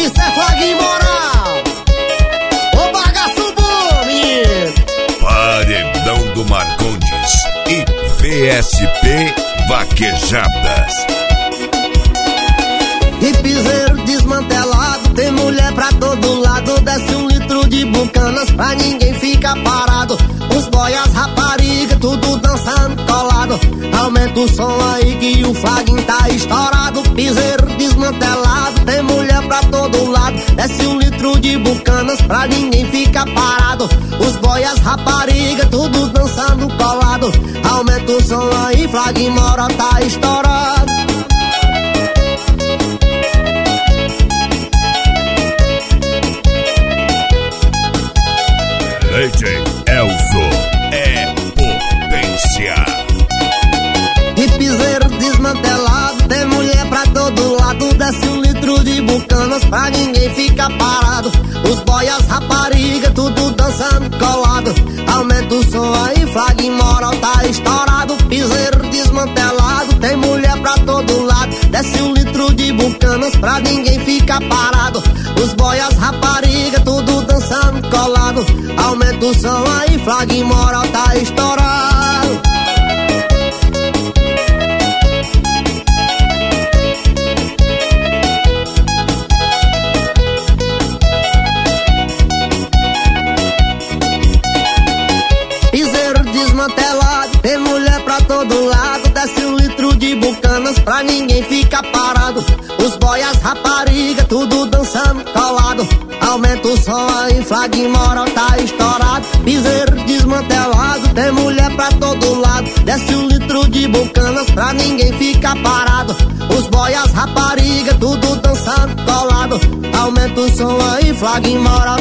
Isso é flag imoral. Ô bagaço bom, menino. Paredão do Marcondes e VSP Vaquejadas. E piseiro desmantelado, tem mulher pra todo lado. Desce 1 litro de bucanas pra ninguém ficar parado. Os boias, rapariga, tudo dançando colado. Aumenta o som aí que o flaguinho tá estourado. Piseiro desmantelado, tem mulher pra todo lado. Desce 1 litro de bucanas pra ninguém ficar parado. Os boias, rapariga, tudo dançando colado. Aumenta o som aí, flaguinho moral tá estourado. DJ Elzo é potência. E piseiro desmantelado, tem mulher pra todo lado. Desce 1 litro de bucanas pra ninguém ficar parado. Os boias, rapariga, tudo dançando colado. Aumenta o som aí, flag moral tá estourado. Piseiro desmantelado, tem mulher pra todo lado. Desce 1 litro de bucanas pra ninguém ficar parado. Os boias, rapariga, tudo dançando colado. Aumenta o som aí, flag moral tá estourado. Piseiro desmantelado, tem mulher pra todo lado. Desce 1 litro de bucanas pra ninguém ficar parado. Os boias, rapariga, tudo dançando colado. Aumenta o som aí, flag moral tá estourado. Piseiro desmantelado, tem mulher pra todo lado. Desce 1 litro de bucanas pra ninguém ficar parado. Os boias, rapariga, tudo dançando colado. Aumenta o som aí, flag moral